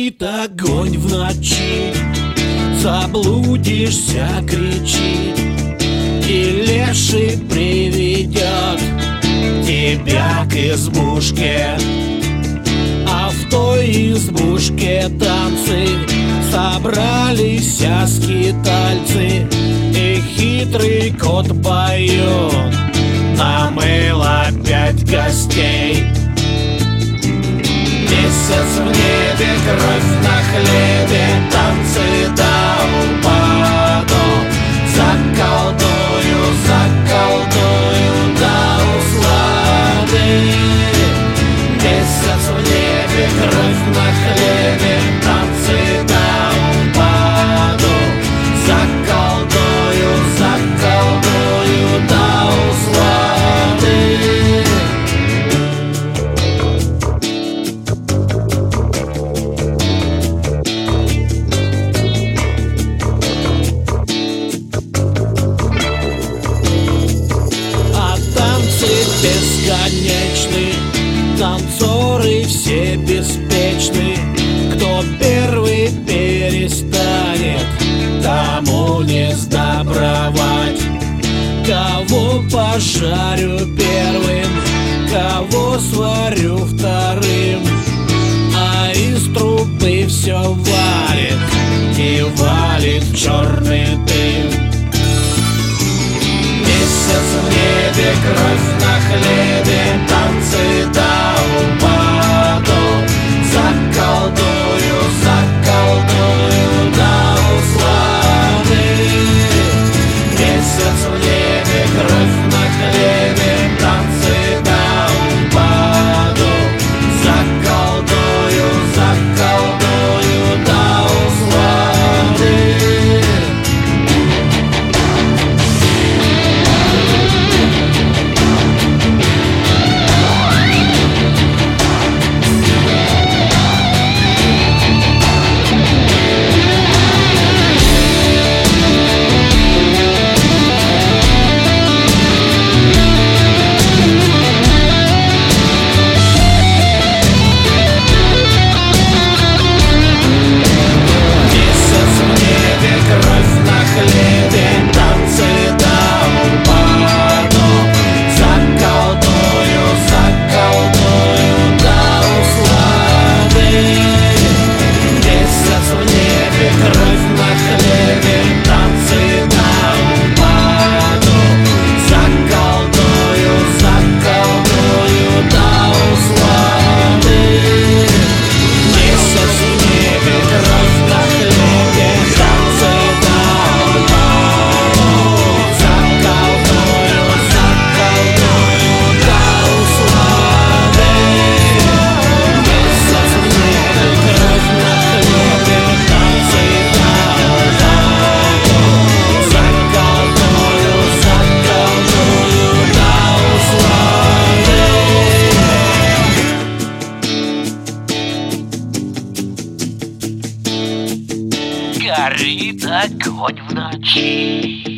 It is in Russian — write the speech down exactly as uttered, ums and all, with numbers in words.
Горит огонь в ночи, заблудишься, кричи, и леший приведет тебя к избушке. А в той избушке танцы, собрались скитальцы, и хитрый кот поет: намыл опять гостей. Месяц в небе, кровь на хлебе, танцы до упаду. Заколдую, заколдую до услады. Месяц в небе, кровь на хлебе, танцы до упаду. Заколдую, заколдую до услады. Бесконечны, танцоры все беспечны. Кто первый перестанет, тому не сдобровать. Кого пожарю первым, кого сварю вторым, а из трубы все валит и валит черный дым. Месяц в небе, кровь на хлебе, танцы до упаду. Заколдую, заколдую до услады. Месяц в небе, кровь на хлебе, танцы до упаду. Заколдую, заколдую до услады. Горит огонь в ночи.